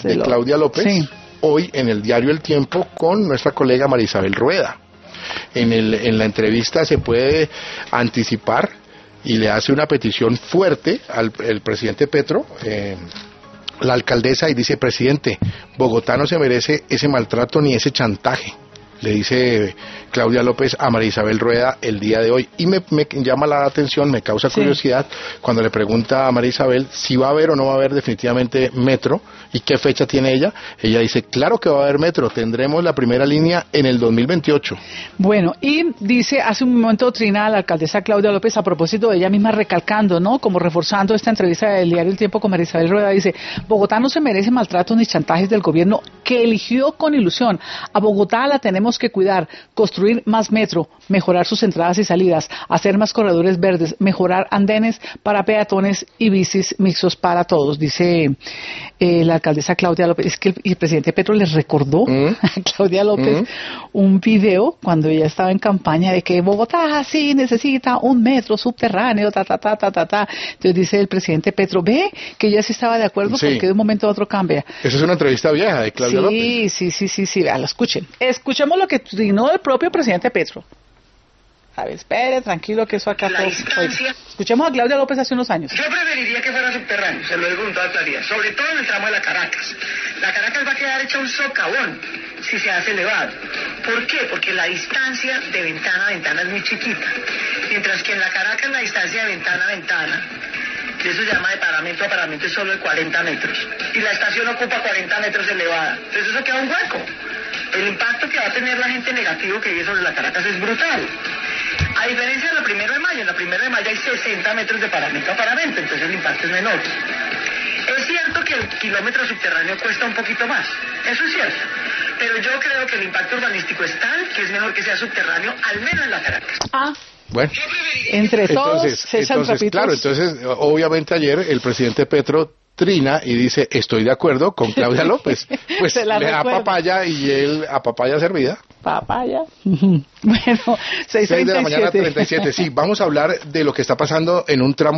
de Claudia López, sí, hoy en el diario El Tiempo con nuestra colega María Isabel Rueda. En la entrevista se puede anticipar y le hace una petición fuerte al presidente Petro, la alcaldesa, y dice: presidente, Bogotá no se merece ese maltrato ni ese chantaje, le dice Claudia López a María Isabel Rueda el día de hoy. Y me llama la atención, me causa curiosidad, cuando le pregunta a María Isabel si va a haber o no va a haber definitivamente metro y qué fecha tiene ella. Ella dice: claro que va a haber metro, tendremos la primera línea en el 2028. Bueno, y dice hace un momento Trina, la alcaldesa Claudia López, a propósito de ella misma recalcando, ¿no?, como reforzando esta entrevista del diario El Tiempo con María Isabel Rueda, dice: Bogotá no se merece maltratos ni chantajes del gobierno que eligió con ilusión. A Bogotá la tenemos que cuidar, construir más metro, mejorar sus entradas y salidas, hacer más corredores verdes, mejorar andenes para peatones y bicis mixtos para todos, dice la alcaldesa Claudia López. Es que el presidente Petro les recordó a Claudia López un video cuando ella estaba en campaña de que Bogotá sí necesita un metro subterráneo, Entonces dice el presidente Petro: ve que ella sí estaba de acuerdo, porque de un momento a otro cambia. Esa es una entrevista vieja de Claudia López. Sí, véalo, escuchen. Escuchemos lo que trinó el propio presidente Petro. A ver, espere, tranquilo, que eso acá todo... Escuchemos a Claudia López hace unos años. Yo preferiría que fuera subterráneo, se lo digo con toda claridad, sobre todo en el tramo de la Caracas. La Caracas va a quedar hecha un socavón si se hace elevado. ¿Por qué? Porque la distancia de ventana a ventana es muy chiquita, mientras que en la Caracas la distancia de ventana a ventana, y eso se llama de paramento a paramento, es solo de 40 metros, y la estación ocupa 40 metros elevada, entonces eso queda un hueco. El impacto que va a tener la gente negativo que vive sobre la Caracas es brutal. A diferencia de la 1 de Mayo, en la 1 de Mayo hay 60 metros de paramento a paramento, entonces el impacto es menor. Es cierto que el kilómetro subterráneo cuesta un poquito más, eso es cierto, pero yo creo que el impacto urbanístico es tal que es mejor que sea subterráneo, al menos en la Caracas. Bueno, entre todos, entonces claro, entonces obviamente ayer el presidente Petro trina y dice: estoy de acuerdo con Claudia López. Pues le da papaya y él a papaya servida. Papaya. Bueno, 6 de la mañana 37. Sí, vamos a hablar de lo que está pasando en un tramo